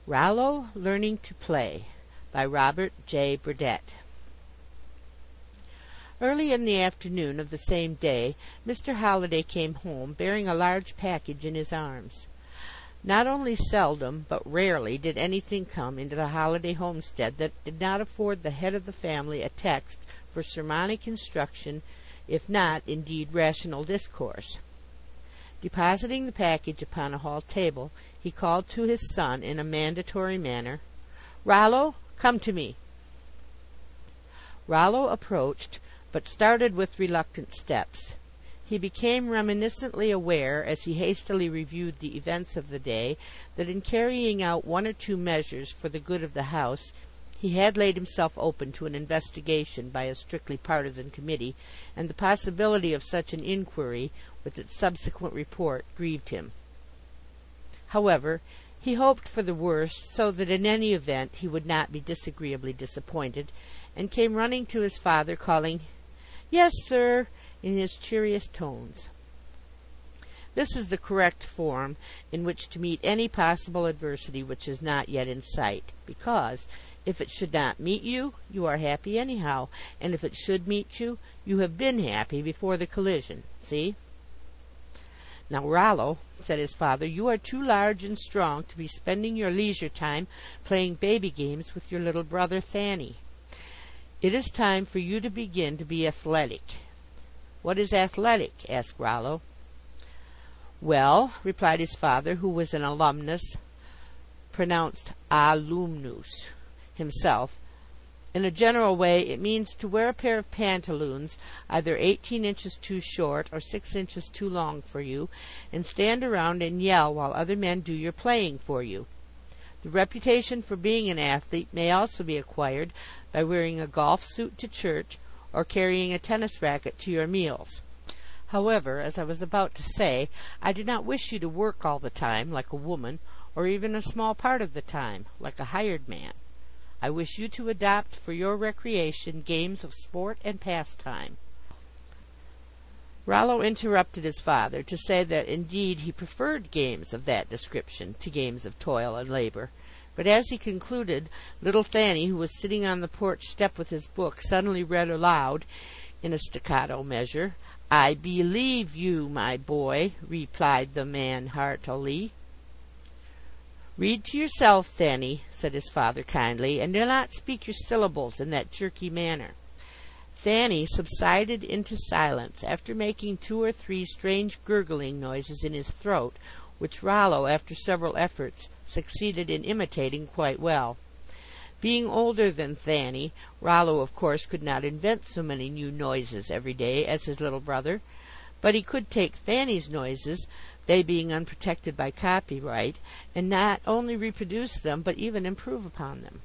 Rollo Learning to Play by Robert J. Burdett. Early in the afternoon of the same day, Mr. Holliday came home, bearing a large package in his arms. Not only seldom, but rarely, did anything come into the Holliday homestead that did not afford the head of the family a text for sermonic instruction, if not, indeed, rational discourse. Depositing the package upon a hall table, he called to his son in a mandatory manner, "Rollo, come to me." Rollo approached, but started with reluctant steps. He became reminiscently aware, as he hastily reviewed the events of the day, that in carrying out one or two measures for the good of the house, he had laid himself open to an investigation by a strictly partisan committee, and the possibility of such an inquiry, with its subsequent report, grieved him. However, he hoped for the worst, so that in any event he would not be disagreeably disappointed, and came running to his father, calling, "Yes, sir," in his cheeriest tones. This is the correct form in which to meet any possible adversity which is not yet in sight, because, if it should not meet you, you are happy anyhow, and if it should meet you, you have been happy before the collision. See? "Now, Rollo," said his father, "you are too large and strong to be spending your leisure time playing baby games with your little brother Thanny. It is time for you to begin to be athletic." "What is athletic?" asked Rollo. "Well," replied his father, who was an alumnus, pronounced alumnus, himself, "in a general way it means to wear a pair of pantaloons either 18 inches too short or 6 inches too long for you, and stand around and yell while other men do your playing for you. The reputation for being an athlete may also be acquired by wearing a golf suit to church, or carrying a tennis racket to your meals. However, as I was about to say, I do not wish you to work all the time, like a woman, or even a small part of the time, like a hired man. I wish you to adopt for your recreation games of sport and pastime." Rollo interrupted his father to say that indeed he preferred games of that description to games of toil and labor, but as he concluded, little Thanny, who was sitting on the porch step with his book, suddenly read aloud, in a staccato measure, "I believe you, my boy," replied the man heartily. "Read to yourself, Thanny," said his father kindly, "and do not speak your syllables in that jerky manner." Thanny subsided into silence, after making 2 or 3 strange gurgling noises in his throat, which Rollo, after several efforts, succeeded in imitating quite well. Being older than Thanny, Rollo of course could not invent so many new noises every day as his little brother, but he could take Thanny's noises, they being unprotected by copyright, and not only reproduce them, but even improve upon them.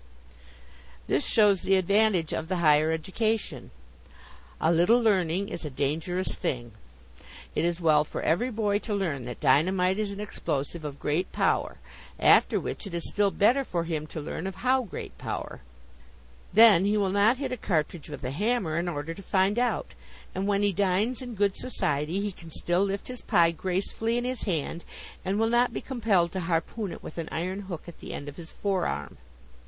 This shows the advantage of the higher education. A little learning is a dangerous thing. It is well for every boy to learn that dynamite is an explosive of great power, after which it is still better for him to learn of how great power. Then he will not hit a cartridge with a hammer in order to find out, and when he dines in good society he can still lift his pie gracefully in his hand, and will not be compelled to harpoon it with an iron hook at the end of his forearm.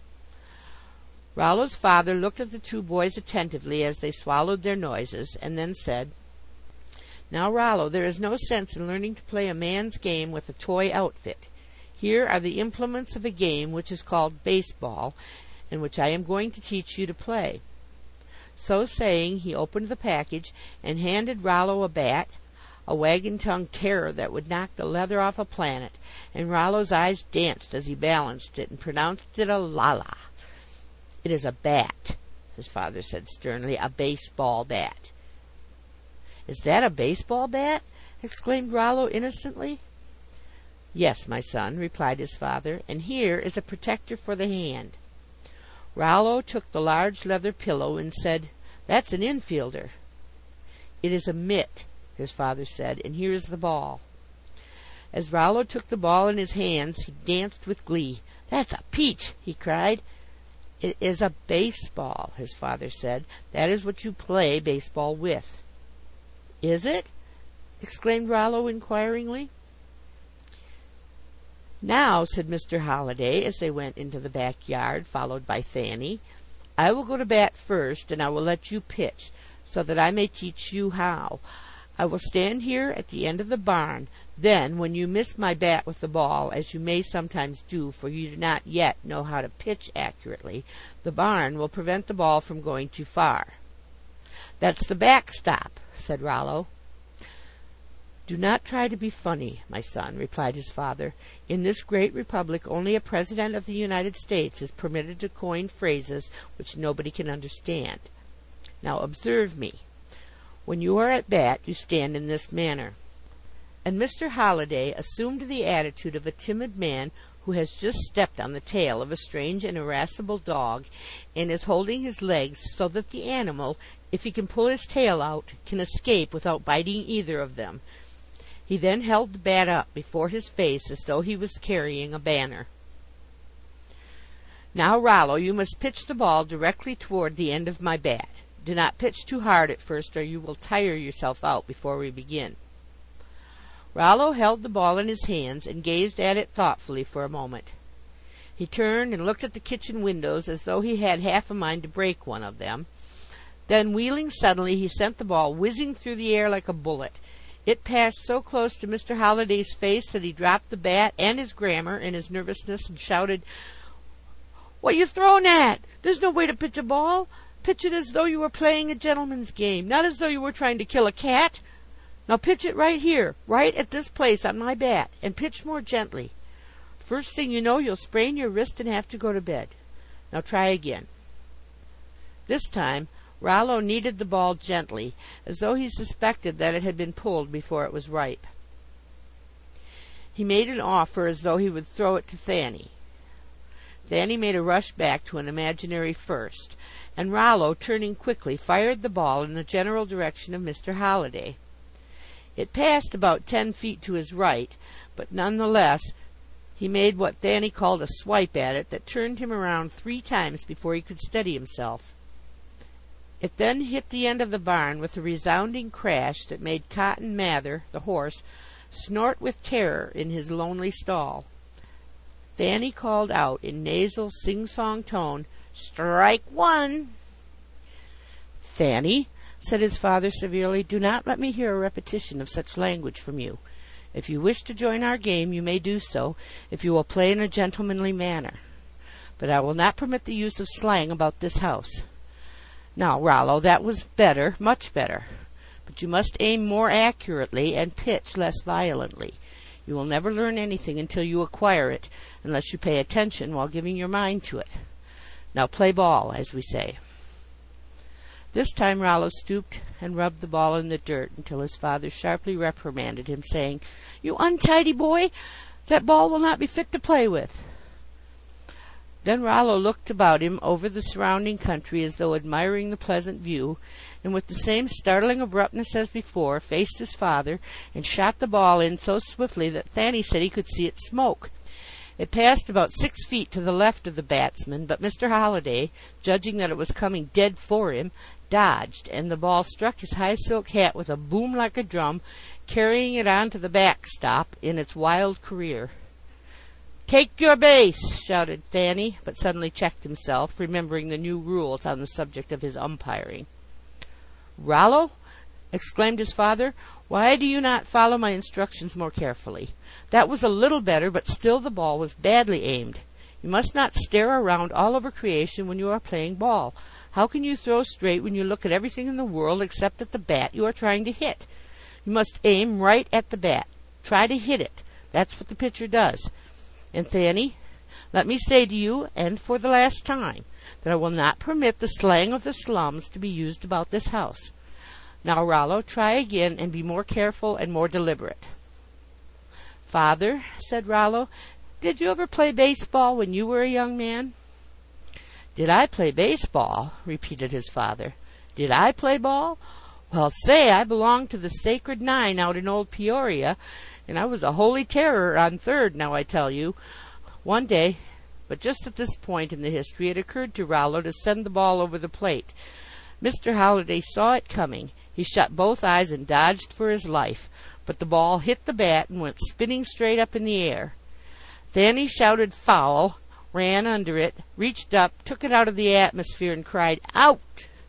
Rollo's father looked at the 2 boys attentively as they swallowed their noises, and then said, "Now, Rollo, there is no sense in learning to play a man's game with a toy outfit. Here are the implements of a game which is called baseball, and which I am going to teach you to play." So saying, he opened the package and handed Rollo a bat, a wagon-tongued terror that would knock the leather off a planet, and Rollo's eyes danced as he balanced it and pronounced it a la-la. "It is a bat," his father said sternly, "a baseball bat." "Is that a baseball bat?" exclaimed Rollo innocently. "Yes, my son," replied his father, "and here is a protector for the hand." Rollo took the large leather pillow and said, "That's an infielder." "It is a mitt," his father said, "and here is the ball." As Rollo took the ball in his hands, he danced with glee. "That's a peach!" he cried. "It is a baseball," his father said. "That is what you play baseball with." "Is it?" exclaimed Rollo inquiringly. "Now," said Mr. Holliday, as they went into the back yard, followed by Thanny, "I will go to bat first, and I will let you pitch, so that I may teach you how. I will stand here at the end of the barn. Then, when you miss my bat with the ball, as you may sometimes do, for you do not yet know how to pitch accurately, the barn will prevent the ball from going too far." "That's the backstop," said Rollo. "Do not try to be funny, my son," replied his father. "In this great republic only a President of the United States is permitted to coin phrases which nobody can understand. Now observe me. When you are at bat, you stand in this manner." And Mr. Holliday assumed the attitude of a timid man who has just stepped on the tail of a strange and irascible dog, and is holding his legs so that the animal, if he can pull his tail out, can escape without biting either of them. He then held the bat up before his face as though he was carrying a banner. "Now, Rollo, you must pitch the ball directly toward the end of my bat. Do not pitch too hard at first, or you will tire yourself out before we begin." Rollo held the ball in his hands and gazed at it thoughtfully for a moment. He turned and looked at the kitchen windows as though he had half a mind to break one of them. Then, wheeling suddenly, he sent the ball whizzing through the air like a bullet. It passed so close to Mr. Holliday's face that he dropped the bat and his grammar in his nervousness and shouted, "What you throwing at? There's no way to pitch a ball. Pitch it as though you were playing a gentleman's game, not as though you were trying to kill a cat. Now pitch it right here, right at this place on my bat, and pitch more gently. First thing you know, you'll sprain your wrist and have to go to bed. Now try again." This time Rollo kneaded the ball gently, as though he suspected that it had been pulled before it was ripe. He made an offer as though he would throw it to Thanny. Thanny made a rush back to an imaginary first, and Rollo, turning quickly, fired the ball in the general direction of Mr. Holliday. It passed about 10 feet to his right, but none the less he made what Thanny called a swipe at it that turned him around 3 times before he could steady himself. It then hit the end of the barn with a resounding crash that made Cotton Mather, the horse, snort with terror in his lonely stall. Thanny called out in nasal sing-song tone, "Strike 1!" "Thanny," said his father severely, "do not let me hear a repetition of such language from you. If you wish to join our game, you may do so, if you will play in a gentlemanly manner. But I will not permit the use of slang about this house. Now, Rollo, that was better, much better. But you must aim more accurately and pitch less violently. You will never learn anything until you acquire it, unless you pay attention while giving your mind to it. Now play ball, as we say." This time Rollo stooped and rubbed the ball in the dirt until his father sharply reprimanded him, saying, "You untidy boy, that ball will not be fit to play with." Then Rollo looked about him over the surrounding country as though admiring the pleasant view, and with the same startling abruptness as before, faced his father and shot the ball in so swiftly that Thanny said he could see it smoke. It passed about 6 feet to the left of the batsman, but Mr. Holliday, judging that it was coming dead for him, dodged, and the ball struck his high silk hat with a boom like a drum, carrying it on to the backstop in its wild career. "Take your base!" shouted Thanny, but suddenly checked himself, remembering the new rules on the subject of his umpiring. "Rollo," exclaimed his father, "why do you not follow my instructions more carefully? That was a little better, but still the ball was badly aimed. You must not stare around all over creation when you are playing ball. How can you throw straight when you look at everything in the world except at the bat you are trying to hit? You must aim right at the bat. Try to hit it. That's what the pitcher does. And Thanny, let me say to you, and for the last time, that I will not permit the slang of the slums to be used about this house. Now, Rollo, try again, and be more careful and more deliberate." "Father," said Rollo, "did you ever play baseball when you were a young man?" "Did I play baseball?" repeated his father. "Did I play ball? Well, say, I belonged to the Sacred Nine out in old Peoria, and I was a holy terror on third, now I tell you. One day—" But just at this point in the history it occurred to Rollo to send the ball over the plate. Mr. Holliday saw it coming. He shut both eyes and dodged for his life, but the ball hit the bat and went spinning straight up in the air. Thanny shouted foul, ran under it, reached up, took it out of the atmosphere, and cried, "Out!"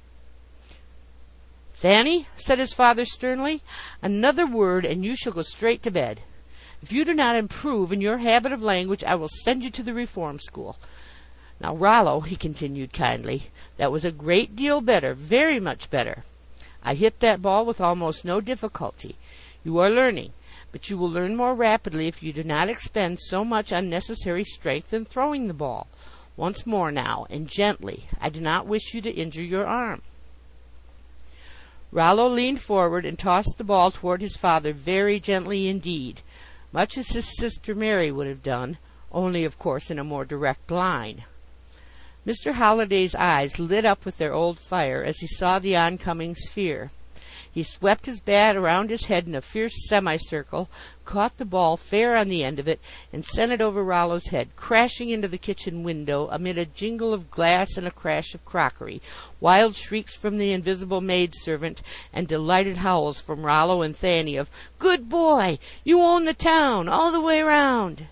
"Thanny," said his father sternly, "another word, and you shall go straight to bed. If you do not improve in your habit of language, I will send you to the reform school. Now, Rollo," he continued kindly, "that was a great deal better, very much better. I hit that ball with almost no difficulty. You are learning, but you will learn more rapidly if you do not expend so much unnecessary strength in throwing the ball. Once more now, and gently. I do not wish you to injure your arm." Rollo leaned forward and tossed the ball toward his father very gently indeed, much as his sister Mary would have done, only, of course, in a more direct line. Mr. Holliday's eyes lit up with their old fire as he saw the oncoming sphere. He swept his bat around his head in a fierce semicircle, caught the ball fair on the end of it, and sent it over Rollo's head, crashing into the kitchen window amid a jingle of glass and a crash of crockery, wild shrieks from the invisible maidservant, and delighted howls from Rollo and Thanny of, "Good boy! You own the town, all the way round!"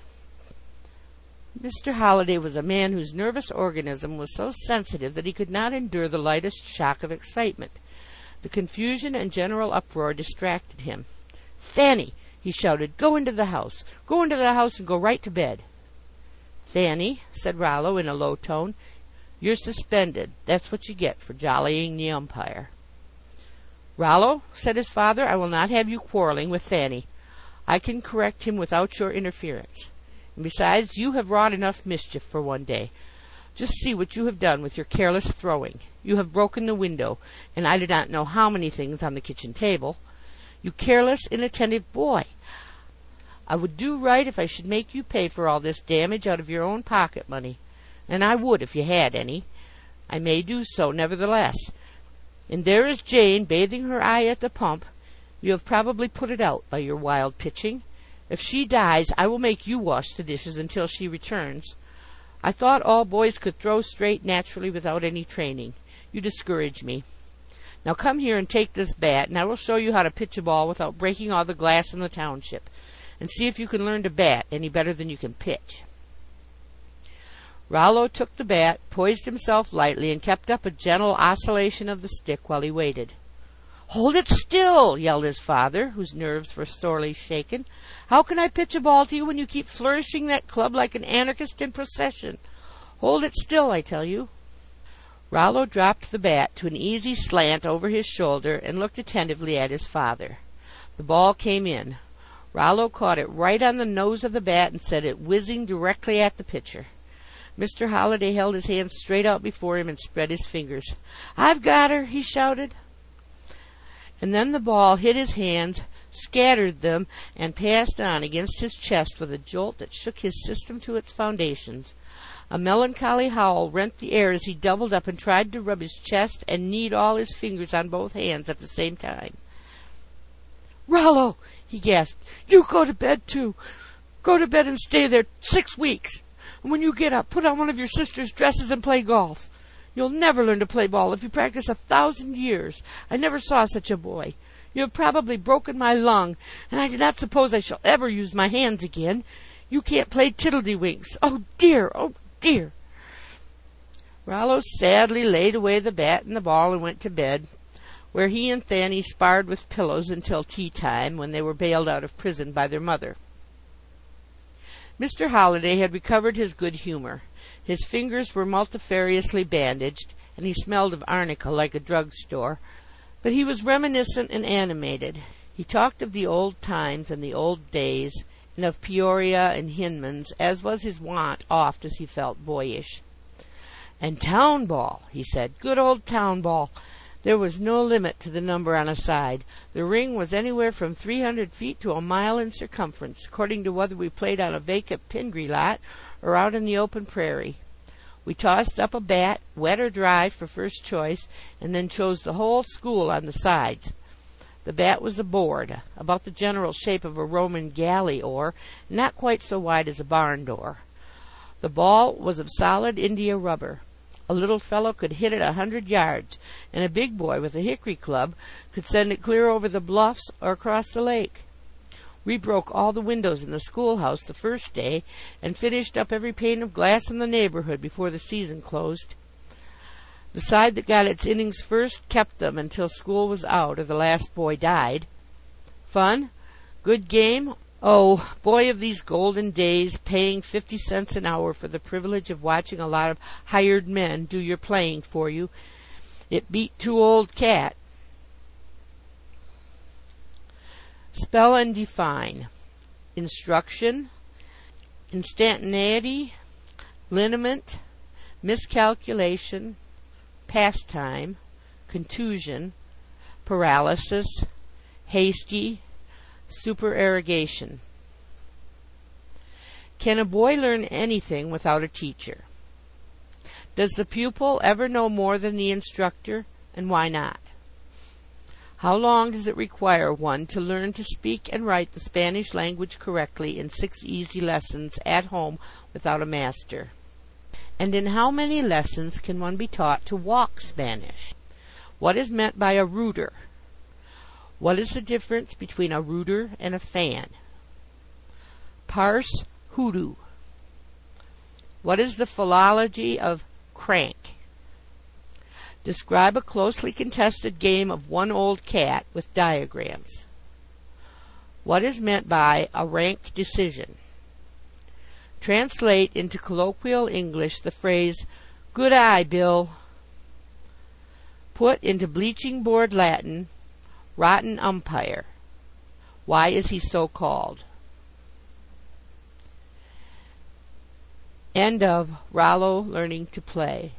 Mr. Holliday was a man whose nervous organism was so sensitive that he could not endure the lightest shock of excitement. The confusion and general uproar distracted him. "Thanny," he shouted, "go into the house. Go into the house and go right to bed." "Thanny," said Rollo in a low tone, "you're suspended. That's what you get for jollying the umpire." "Rollo," said his father, "I will not have you quarrelling with Thanny. I can correct him without your interference. And besides, you have wrought enough mischief for one day. Just see what you have done with your careless throwing. You have broken the window, and I do not know how many things on the kitchen table. You careless, inattentive boy! I would do right if I should make you pay for all this damage out of your own pocket money. And I would if you had any. I may do so, nevertheless. And there is Jane bathing her eye at the pump. You have probably put it out by your wild pitching. If she dies, I will make you wash the dishes until she returns. I thought all boys could throw straight naturally without any training. You discourage me. Now come here and take this bat, and I will show you how to pitch a ball without breaking all the glass in the township, and see if you can learn to bat any better than you can pitch." Rollo took the bat, poised himself lightly, and kept up a gentle oscillation of the stick while he waited. "Hold it still!" yelled his father, whose nerves were sorely shaken. "How can I pitch a ball to you when you keep flourishing that club like an anarchist in procession? Hold it still, I tell you." Rollo dropped the bat to an easy slant over his shoulder and looked attentively at his father. The ball came in. Rollo caught it right on the nose of the bat and sent it whizzing directly at the pitcher. Mr. Holliday held his hands straight out before him and spread his fingers. "I've got her!" he shouted. And then the ball hit his hands, scattered them, and passed on against his chest with a jolt that shook his system to its foundations. A melancholy howl rent the air as he doubled up and tried to rub his chest and knead all his fingers on both hands at the same time. "Rollo," he gasped, "you go to bed too. Go to bed and stay there 6 weeks. And when you get up, put on one of your sister's dresses and play golf. You'll never learn to play ball if you practice 1,000 years. I never saw such a boy. You have probably broken my lung, and I do not suppose I shall ever use my hands again. You can't play tiddledywinks. Oh dear, oh dear!" Rollo sadly laid away the bat and the ball and went to bed, where he and Thanny sparred with pillows until tea time, when they were bailed out of prison by their mother. Mr. Holliday had recovered his good humour. His fingers were multifariously bandaged, and he smelled of arnica like a drug-store, but he was reminiscent and animated. He talked of the old times and the old days, and of Peoria and Hinman's, as was his wont oft as he felt boyish. "And town ball," he said, "good old town ball. There was no limit to the number on a side. The ring was anywhere from 300 feet to a mile in circumference, according to whether we played on a vacant Pingree lot or out in the open prairie. We tossed up a bat, wet or dry, for first choice, and then chose the whole school on the sides. The bat was a board, about the general shape of a Roman galley oar, not quite so wide as a barn door. The ball was of solid India rubber. A little fellow could hit it 100 yards, and a big boy with a hickory club could send it clear over the bluffs or across the lake. We broke all the windows in the schoolhouse the first day, and finished up every pane of glass in the neighborhood before the season closed. The side that got its innings first kept them until school was out or the last boy died. Fun? Good game? Oh, boy of these golden days, paying 50 cents an hour for the privilege of watching a lot of hired men do your playing for you. It beat 2 old cat. Spell and define. Instruction, instantaneity, liniment, miscalculation, pastime, contusion, paralysis, hasty, supererogation. Can a boy learn anything without a teacher? Does the pupil ever know more than the instructor, and why not? How long does it require one to learn to speak and write the Spanish language correctly in 6 easy lessons at home without a master? And in how many lessons can one be taught to walk Spanish? What is meant by a rooter? What is the difference between a rooter and a fan? Parse hoodoo. What is the philology of crank? Describe a closely contested game of 1 old cat with diagrams. What is meant by a rank decision? Translate into colloquial English the phrase, "Good eye, Bill." Put into bleaching board Latin, "Rotten umpire." Why is he so called? End of Rollo Learning to Play.